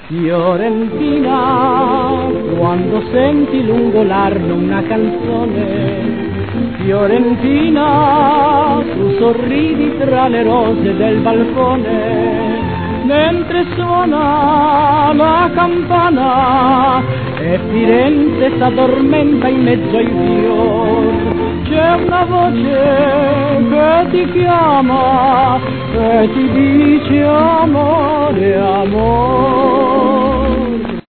Fiorentina, quando senti lungo l'Arno una canzone, Fiorentina, tu sorridi tra le rose del balcone, mentre suona la campana e Firenze s'addormenta in mezzo ai fiori. C'è una voce che ti chiama e ti dice amore, amore.